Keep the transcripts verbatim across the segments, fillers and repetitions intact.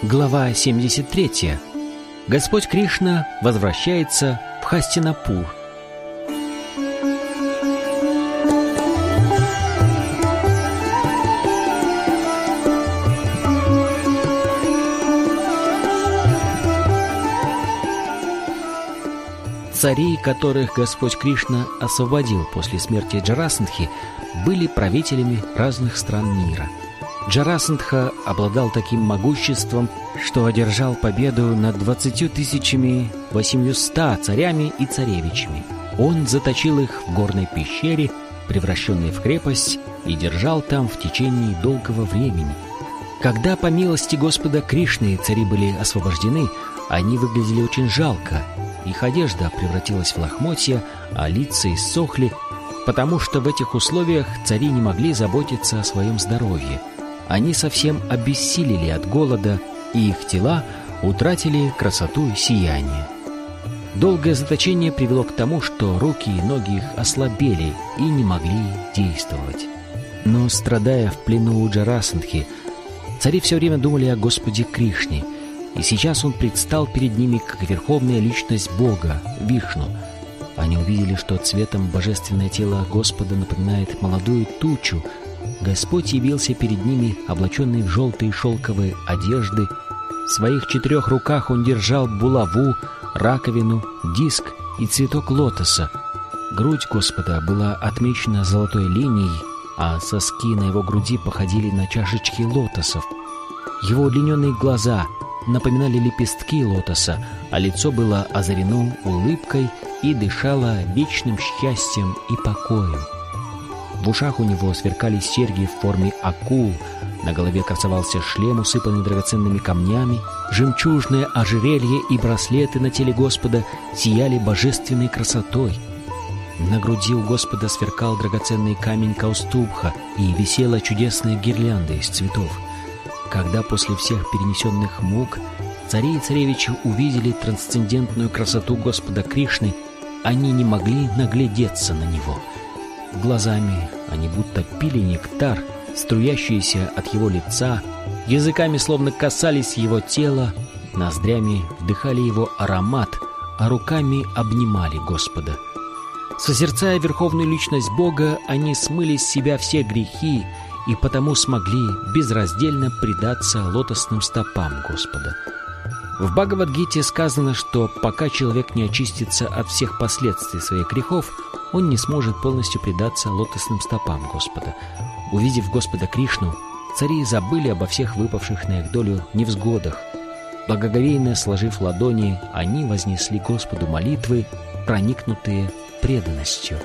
Глава семьдесят три. Господь Кришна возвращается в Хастинапур. Цари, которых Господь Кришна освободил после смерти Джарасандхи, были правителями разных стран мира. Джарасандха обладал таким могуществом, что одержал победу над двадцатью тысячами восемьюстами царями и царевичами. Он заточил их в горной пещере, превращенной в крепость, и держал там в течение долгого времени. Когда по милости Господа Кришны цари были освобождены, они выглядели очень жалко. Их одежда превратилась в лохмотья, а лица иссохли, потому что в этих условиях цари не могли заботиться о своем здоровье. Они совсем обессилели от голода, и их тела утратили красоту и сияние. Долгое заточение привело к тому, что руки и ноги их ослабели и не могли действовать. Но, страдая в плену у Джарасандхи, цари все время думали о Господе Кришне, и сейчас он предстал перед ними как верховная личность Бога, Вишну. Они увидели, что цветом божественное тело Господа напоминает молодую тучу. Господь явился перед ними, облаченный в желтые шелковые одежды. В своих четырех руках он держал булаву, раковину, диск и цветок лотоса. Грудь Господа была отмечена золотой линией, а соски на его груди походили на чашечки лотосов. Его удлиненные глаза напоминали лепестки лотоса, а лицо было озарено улыбкой и дышало вечным счастьем и покоем. В ушах у него сверкали серьги в форме акул, на голове красовался шлем, усыпанный драгоценными камнями, жемчужное ожерелье и браслеты на теле Господа сияли божественной красотой. На груди у Господа сверкал драгоценный камень каустубха и висела чудесная гирлянда из цветов. Когда после всех перенесенных мук цари и царевичи увидели трансцендентную красоту Господа Кришны, они не могли наглядеться на него. Глазами они будто пили нектар, струящийся от его лица, языками словно касались его тела, ноздрями вдыхали его аромат, а руками обнимали Господа. Созерцая верховную личность Бога, они смыли с себя все грехи и потому смогли безраздельно предаться лотосным стопам Господа. В Бхагавад-гите сказано, что пока человек не очистится от всех последствий своих грехов, он не сможет полностью предаться лотосным стопам Господа. Увидев Господа Кришну, цари забыли обо всех выпавших на их долю невзгодах. Благоговейно сложив ладони, они вознесли Господу молитвы, проникнутые преданностью.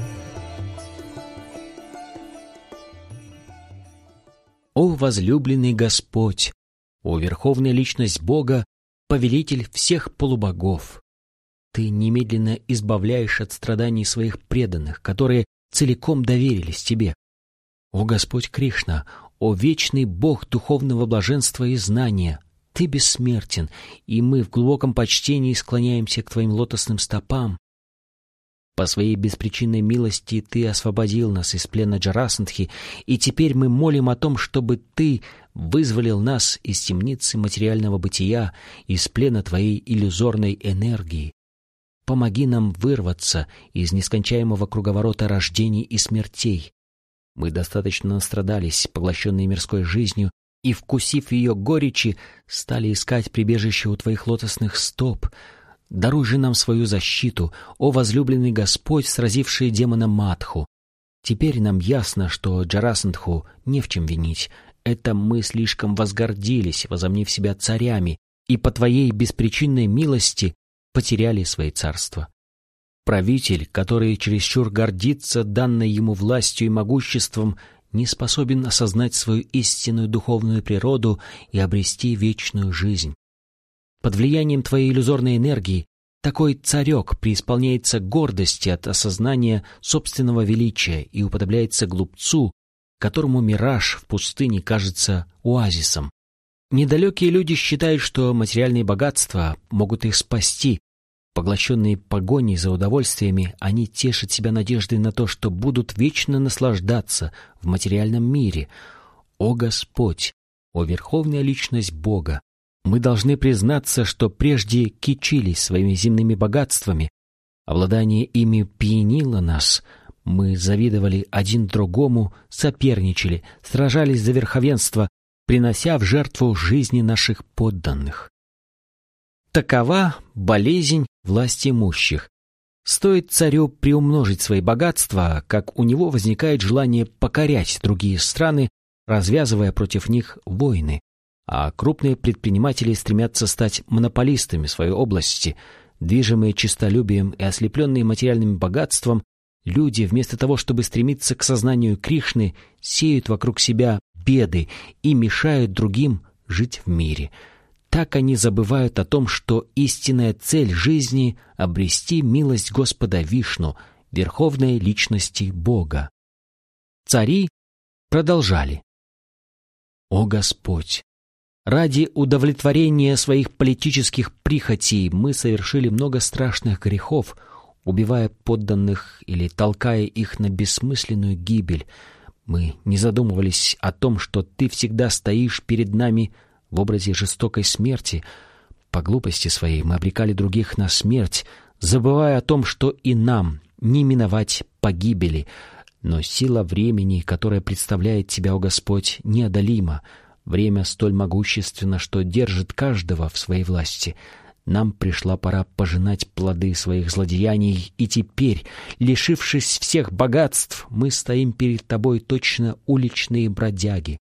О возлюбленный Господь! О верховная личность Бога, повелитель всех полубогов! Ты немедленно избавляешь от страданий своих преданных, которые целиком доверились Тебе. О Господь Кришна! О вечный Бог духовного блаженства и знания! Ты бессмертен, и мы в глубоком почтении склоняемся к Твоим лотосным стопам. По Своей беспричинной милости Ты освободил нас из плена Джарасандхи, и теперь мы молим о том, чтобы Ты вызволил нас из темницы материального бытия, из плена Твоей иллюзорной энергии. Помоги нам вырваться из нескончаемого круговорота рождений и смертей. Мы достаточно настрадались, поглощенные мирской жизнью, и, вкусив ее горечи, стали искать прибежище у Твоих лотосных стоп. Даруй же нам свою защиту, о возлюбленный Господь, сразивший демона Мадху. Теперь нам ясно, что Джарасандху не в чем винить. Это мы слишком возгордились, возомнив себя царями, и по Твоей беспричинной милости потеряли свои царства. Правитель, который чересчур гордится данной ему властью и могуществом, не способен осознать свою истинную духовную природу и обрести вечную жизнь. Под влиянием Твоей иллюзорной энергии такой царек преисполняется гордости от осознания собственного величия и уподобляется глупцу, которому мираж в пустыне кажется оазисом. Недалекие люди считают, что материальные богатства могут их спасти. Поглощенные погоней за удовольствиями, они тешат себя надеждой на то, что будут вечно наслаждаться в материальном мире. О Господь! О верховная личность Бога! Мы должны признаться, что прежде кичились своими земными богатствами, обладание ими пьянило нас, мы завидовали один другому, соперничали, сражались за верховенство, принося в жертву жизни наших подданных. Такова болезнь власти имущих. Стоит царю приумножить свои богатства, как у него возникает желание покорять другие страны, развязывая против них войны, а крупные предприниматели стремятся стать монополистами в своей области. Движимые честолюбием и ослепленные материальным богатством, люди, вместо того, чтобы стремиться к сознанию Кришны, сеют вокруг себя беды и мешают другим жить в мире. Так они забывают о том, что истинная цель жизни — обрести милость Господа Вишну, верховной личности Бога. Цари продолжали. «О Господь! Ради удовлетворения своих политических прихотей мы совершили много страшных грехов, убивая подданных или толкая их на бессмысленную гибель. Мы не задумывались о том, что Ты всегда стоишь перед нами в образе жестокой смерти. По глупости своей мы обрекали других на смерть, забывая о том, что и нам не миновать погибели. Но сила времени, которая представляет Тебя, о Господь, неодолима. Время столь могущественно, что держит каждого в своей власти. Нам пришла пора пожинать плоды своих злодеяний, и теперь, лишившись всех богатств, мы стоим перед Тобой точно уличные бродяги.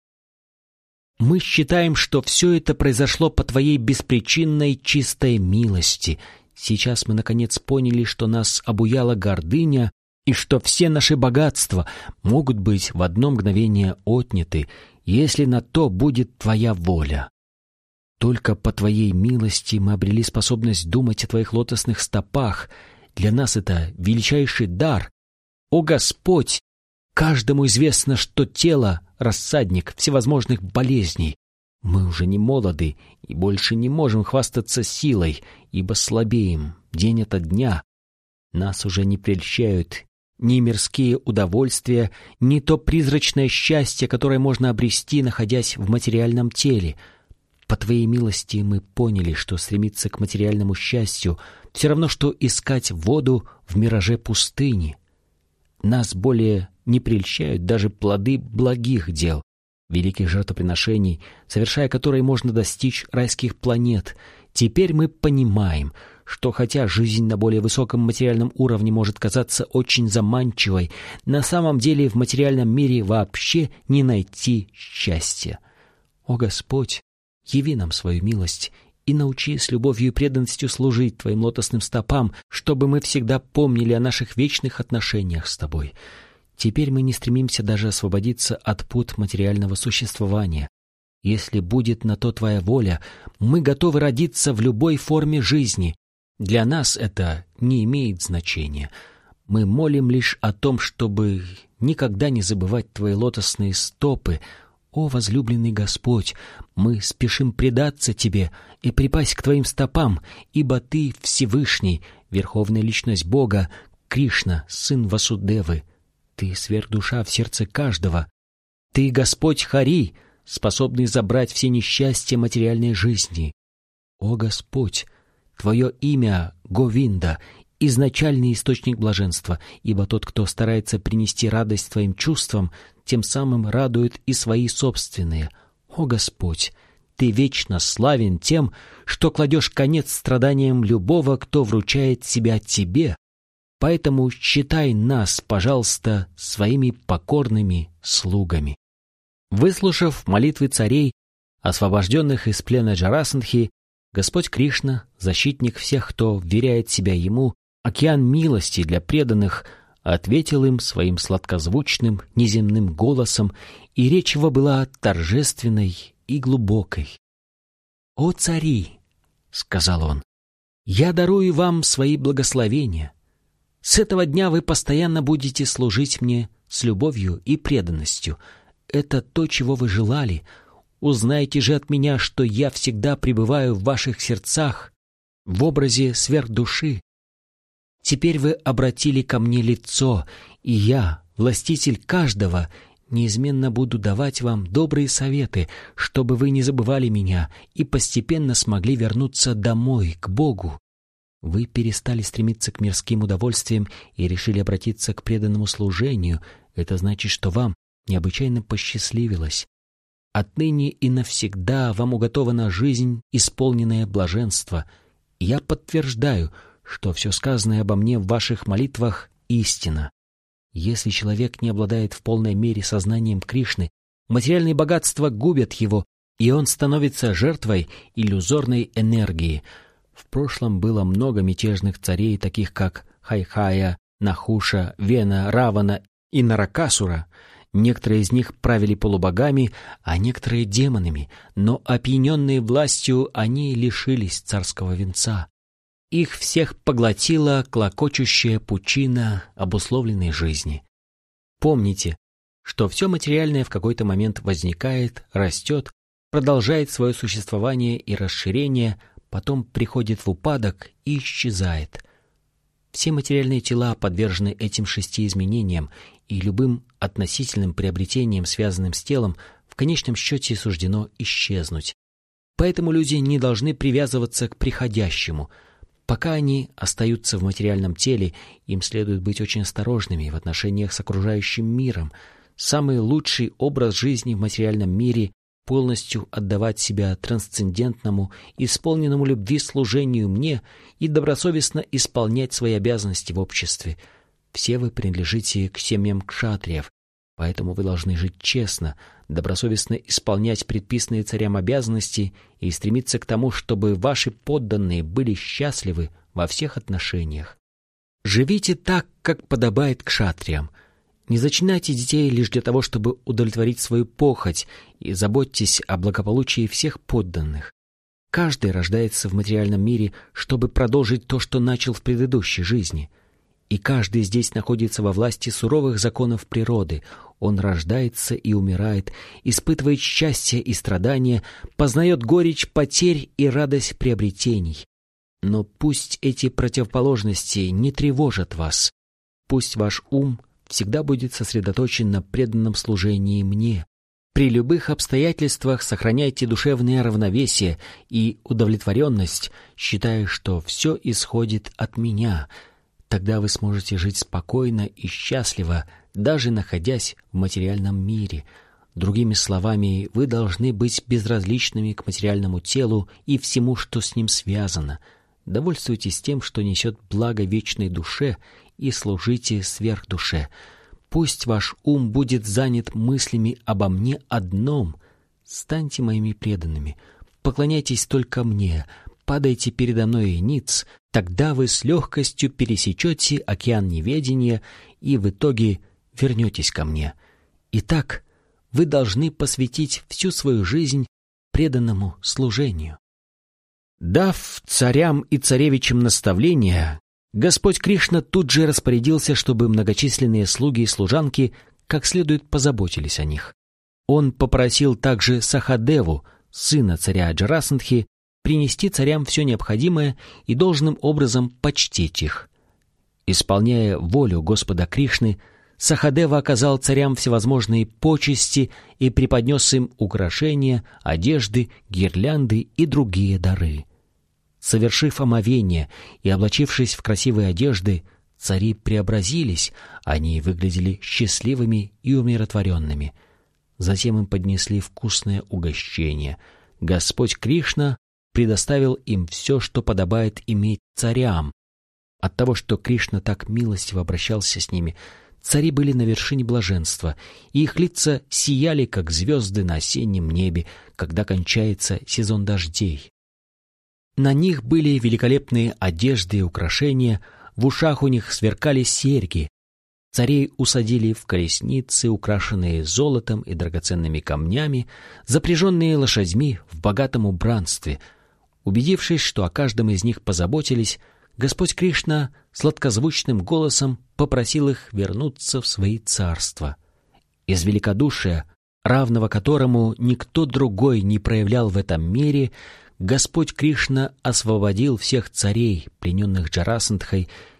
Мы считаем, что все это произошло по Твоей беспричинной чистой милости. Сейчас мы, наконец, поняли, что нас обуяла гордыня, и что все наши богатства могут быть в одно мгновение отняты, если на то будет Твоя воля. Только по Твоей милости мы обрели способность думать о Твоих лотосных стопах. Для нас это величайший дар. О Господь! Каждому известно, что тело — рассадник всевозможных болезней. Мы уже не молоды и больше не можем хвастаться силой, ибо слабеем день ото дня. Нас уже не прельщают ни мирские удовольствия, ни то призрачное счастье, которое можно обрести, находясь в материальном теле. По Твоей милости мы поняли, что стремиться к материальному счастью все равно, что искать воду в мираже пустыни. Нас более не прельщают даже плоды благих дел, великих жертвоприношений, совершая которые можно достичь райских планет. Теперь мы понимаем, что хотя жизнь на более высоком материальном уровне может казаться очень заманчивой, на самом деле в материальном мире вообще не найти счастья. О Господь, яви нам свою милость и научи с любовью и преданностью служить Твоим лотосным стопам, чтобы мы всегда помнили о наших вечных отношениях с Тобой. Теперь мы не стремимся даже освободиться от пут материального существования. Если будет на то Твоя воля, мы готовы родиться в любой форме жизни. Для нас это не имеет значения. Мы молим лишь о том, чтобы никогда не забывать Твои лотосные стопы. О, возлюбленный Господь, мы спешим предаться Тебе и припасть к Твоим стопам, ибо Ты Всевышний, Верховная Личность Бога, Кришна, Сын Васудевы. Ты сверхдуша в сердце каждого. Ты Господь Хари, способный забрать все несчастья материальной жизни. О Господь, Твое имя Говинда, изначальный источник блаженства, ибо тот, кто старается принести радость Твоим чувствам, тем самым радует и свои собственные. О Господь, Ты вечно славен тем, что кладешь конец страданиям любого, кто вручает себя Тебе. Поэтому считай нас, пожалуйста, своими покорными слугами». Выслушав молитвы царей, освобожденных из плена Джарасандхи, Господь Кришна, защитник всех, кто вверяет себя Ему, океан милости для преданных, ответил им своим сладкозвучным неземным голосом, и речь его была торжественной и глубокой. «О цари!» — сказал он, — «я дарую вам свои благословения. С этого дня вы постоянно будете служить мне с любовью и преданностью. Это то, чего вы желали. Узнайте же от меня, что я всегда пребываю в ваших сердцах, в образе сверхдуши. Теперь вы обратили ко мне лицо, и я, властитель каждого, неизменно буду давать вам добрые советы, чтобы вы не забывали меня и постепенно смогли вернуться домой, к Богу. Вы перестали стремиться к мирским удовольствиям и решили обратиться к преданному служению. Это значит, что вам необычайно посчастливилось. Отныне и навсегда вам уготована жизнь, исполненная блаженства. Я подтверждаю, что все сказанное обо мне в ваших молитвах — истина. Если человек не обладает в полной мере сознанием Кришны, материальные богатства губят его, и он становится жертвой иллюзорной энергии. В прошлом было много мятежных царей, таких как Хайхая, Нахуша, Вена, Равана и Наракасура. Некоторые из них правили полубогами, а некоторые — демонами, но, опьяненные властью, они лишились царского венца. Их всех поглотила клокочущая пучина обусловленной жизни. Помните, что все материальное в какой-то момент возникает, растет, продолжает свое существование и расширение, потом приходит в упадок и исчезает. Все материальные тела подвержены этим шести изменениям, и любым относительным приобретениям, связанным с телом, в конечном счете суждено исчезнуть. Поэтому люди не должны привязываться к приходящему. Пока они остаются в материальном теле, им следует быть очень осторожными в отношениях с окружающим миром. Самый лучший образ жизни в материальном мире — полностью отдавать себя трансцендентному, исполненному любви служению мне и добросовестно исполнять свои обязанности в обществе. Все вы принадлежите к семьям кшатриев, поэтому вы должны жить честно, добросовестно исполнять предписанные царям обязанности и стремиться к тому, чтобы ваши подданные были счастливы во всех отношениях. Живите так, как подобает кшатриям. Не зачинайте детей лишь для того, чтобы удовлетворить свою похоть, и заботьтесь о благополучии всех подданных. Каждый рождается в материальном мире, чтобы продолжить то, что начал в предыдущей жизни. И каждый здесь находится во власти суровых законов природы. Он рождается и умирает, испытывает счастье и страдания, познает горечь потерь и радость приобретений. Но пусть эти противоположности не тревожат вас. Пусть ваш ум всегда будет сосредоточен на преданном служении мне. При любых обстоятельствах сохраняйте душевное равновесие и удовлетворенность, считая, что все исходит от меня. Тогда вы сможете жить спокойно и счастливо, даже находясь в материальном мире. Другими словами, вы должны быть безразличными к материальному телу и всему, что с ним связано. Довольствуйтесь тем, что несет благо вечной душе, и служите сверхдуше. Пусть ваш ум будет занят мыслями обо мне одном. Станьте моими преданными, поклоняйтесь только мне, падайте передо мной ниц, тогда вы с легкостью пересечете океан неведения и в итоге вернетесь ко мне. Итак, вы должны посвятить всю свою жизнь преданному служению. Дав царям и царевичам наставления, Господь Кришна тут же распорядился, чтобы многочисленные слуги и служанки как следует позаботились о них. Он попросил также Сахадеву, сына царя Джарасандхи, принести царям все необходимое и должным образом почтить их. Исполняя волю Господа Кришны, Сахадева оказал царям всевозможные почести и преподнес им украшения, одежды, гирлянды и другие дары. Совершив омовение и облачившись в красивые одежды, цари преобразились, они выглядели счастливыми и умиротворенными. Затем им поднесли вкусное угощение. Господь Кришна предоставил им все, что подобает иметь царям. От того, что Кришна так милостиво обращался с ними, цари были на вершине блаженства, и их лица сияли, как звезды на осеннем небе, когда кончается сезон дождей. На них были великолепные одежды и украшения, в ушах у них сверкали серьги. Царей усадили в колесницы, украшенные золотом и драгоценными камнями, запряженные лошадьми в богатом убранстве. Убедившись, что о каждом из них позаботились, Господь Кришна сладкозвучным голосом попросил их вернуться в свои царства. Из великодушия, равного которому никто другой не проявлял в этом мире, Господь Кришна освободил всех царей, плененных Джарасандхой,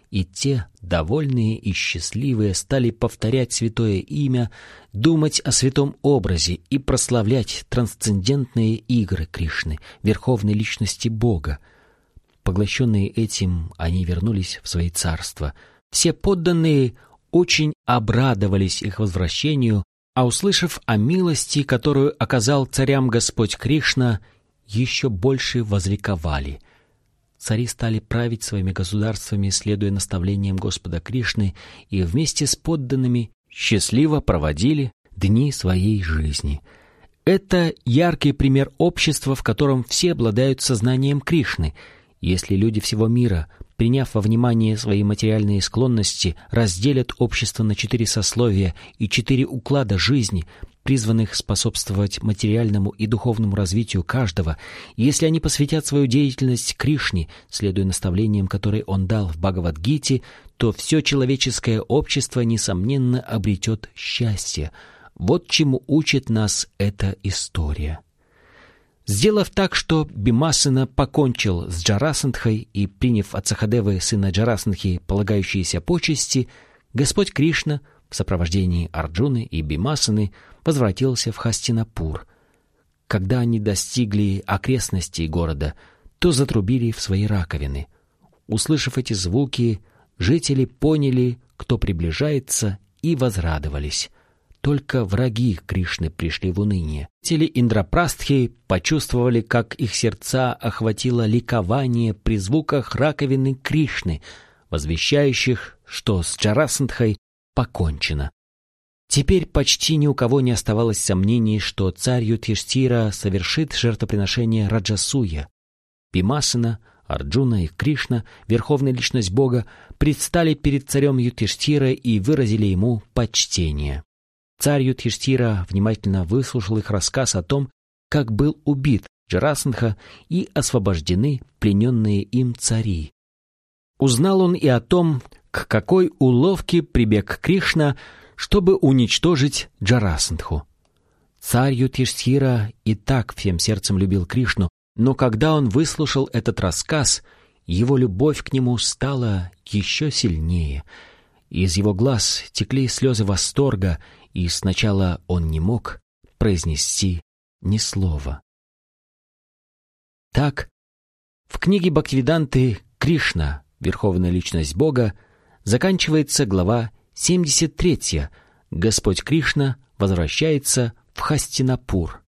и те, довольные и счастливые, стали повторять святое имя, думать о святом образе и прославлять трансцендентные игры Кришны, верховной личности Бога. Поглощенные этим, они вернулись в свои царства. Все подданные очень обрадовались их возвращению, а услышав о милости, которую оказал царям Господь Кришна, еще больше возликовали. Цари стали править своими государствами, следуя наставлениям Господа Кришны, и вместе с подданными счастливо проводили дни своей жизни. Это яркий пример общества, в котором все обладают сознанием Кришны. Если люди всего мира, приняв во внимание свои материальные склонности, разделят общество на четыре сословия и четыре уклада жизни, призванных способствовать материальному и духовному развитию каждого, и если они посвятят свою деятельность Кришне, следуя наставлениям, которые он дал в Бхагавад-гите, то все человеческое общество, несомненно, обретет счастье. Вот чему учит нас эта история. Сделав так, что Бимасана покончил с Джарасандхой и приняв от Сахадевы, сына Джарасандхи, полагающиеся почести, Господь Кришна в сопровождении Арджуны и Бимасаны возвратился в Хастинапур. Когда они достигли окрестностей города, то затрубили в свои раковины. Услышав эти звуки, жители поняли, кто приближается, и возрадовались. Только враги Кришны пришли в уныние. Жители Индрапрастхи почувствовали, как их сердца охватило ликование при звуках раковины Кришны, возвещающих, что с Джарасандхой покончено. Теперь почти ни у кого не оставалось сомнений, что царь Юдхиштхира совершит жертвоприношение Раджасуя. Бимасана, Арджуна и Кришна, верховная личность Бога, предстали перед царем Юдхиштхира и выразили ему почтение. Царь Юдхиштхира внимательно выслушал их рассказ о том, как был убит Джарасандха и освобождены плененные им цари. Узнал он и о том, к какой уловке прибег Кришна, чтобы уничтожить Джарасандху. Царь Юдхиштхира и так всем сердцем любил Кришну, но когда он выслушал этот рассказ, его любовь к нему стала еще сильнее. Из его глаз текли слезы восторга, и сначала он не мог произнести ни слова. Так, в книге Бхактивиданты «Кришна. Верховная личность Бога» заканчивается глава семьдесят третья. Господь Кришна возвращается в Хастинапур.